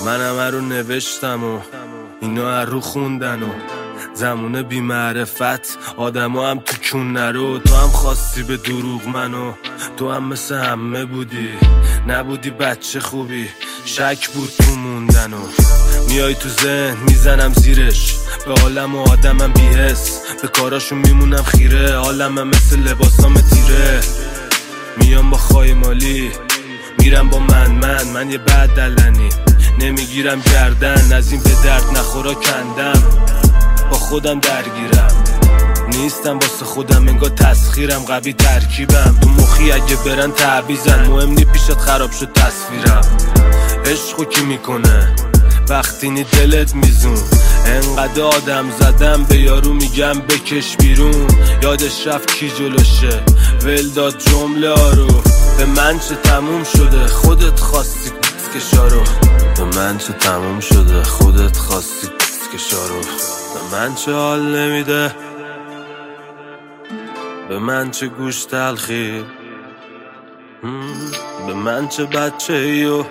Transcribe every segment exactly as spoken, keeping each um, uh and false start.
من همه رو نوشتم و اینا رو خوندن و زمونه بی معرفت آدم هم تو کون نرو. تو هم خواستی به دروغ منو، تو هم مثل همه بودی، نبودی بچه خوبی، شک بود تو موندن و میای تو ذهن میزنم زیرش، به عالم و آدمم بی‌حس، به کاراشون میمونم خیره، عالمم مثل لباسام تیره، میام با خایمالی میرم با من من من یه بد دلنی، نمیگیرم گردن از این به درد نخورا کندم، با خودم درگیرم نیستم واسه خودم، انگار تسخیرم قوی ترکیبم، تو مخی اگه برن تعویزن، مهم نی پیشت خراب شد تصویرم. عشقو کی میکنه وقتی نی دلت میزون، انقدر آدم زدم به یارو میگم بکش بیرون، یادش رفت کی جلوشه ول داد جمله آرو، به من چه تموم شده خودت خواستی کشارو، به من چه تموم شده خودت خواستی کشارو، به من چه حال نمیده، به من چه گوش تلخی، به من چه بچه ایو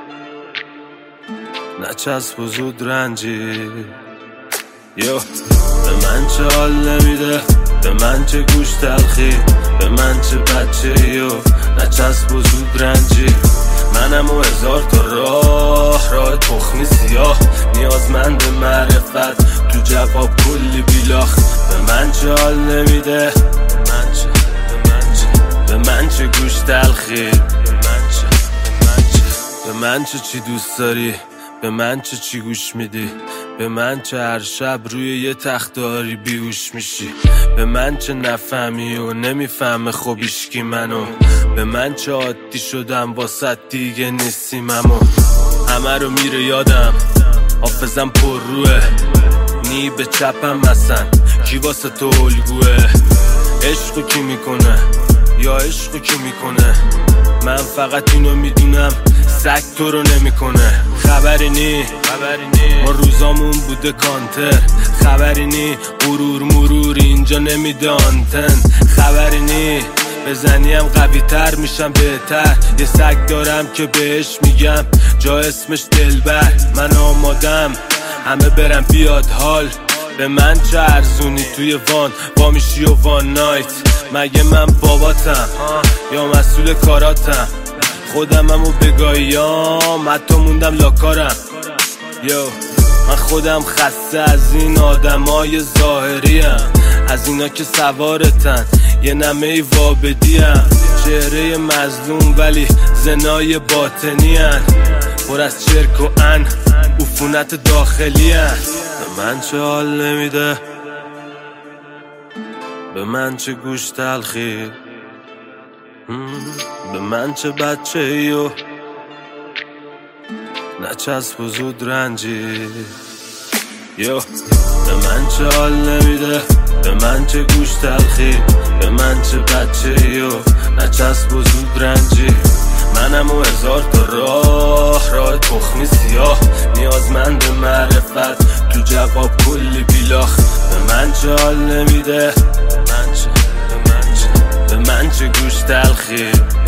نچسب و زود رنجی، یو به من چه حال نمیده، به من چه گوش تلخی، به من چه بچه ایو نچسب و زود رنجی، منم و هزار تا راه راه تخمی سیاه، نیازمند معرفت تو جواب کلی بیلاخ، به من چه حال نمیده، به من چه به من چه به من چه گوش تلخی، به من چه به من چه به من چه چی دوست داری، به من چه چی گوش میدی، به من چه هر شب روی یه تختاری بیهوش میشی، به من چه نفهمی و نمیفهمه خب ایشکی منو، به من چه عادی شدم واسه دیگه نیستیم، اما همه رو میره یادم، حافظم پر روه، نی به چپم مثلا کی واسه تو الگوه، عشقو کی میکنه یا عشقو کی میکنه، من فقط اینو میدونم سگ تو رو نمیکنه، خبری نی خبری نی ما روزامون بوده کانتر، خبری نی غرور مرور اینجا نمیده آنتن، خبری نی بزنیم قوی تر میشم بهتر، یه سگ دارم که بهش میگم جا اسمش دلبر، من آمادم همه برم بیاد حال، به من چه ارزونی توی وان با میشی و وان نایت، مگه من باباتم یا مسئول کاراتم، خودمم و بگاهیام حتی موندم لاکارم، یو من خودم خسته از این آدمای ظاهریم، از اینا که سوارتن یه نمه وابدیم، چهره مظلوم ولی زنای باطنی هن، پر از چرک و ان عفونت داخلی هن، به من چه حال نمیده، به من چه گوش تلخی، به من چه بچه ایو نچسب و زود رنجی، یو به من چه حال نمیده، به من چه گوش تلخی، به من چه بچه ایو نچسب و زود رنجی، منم و هزار تا راه راه تخمی سیاه، نیازمند معرفت تو جواب کلی بیلاخ، به من چه حال نمیده، به من چه به من چه به من چه گوش تلخی.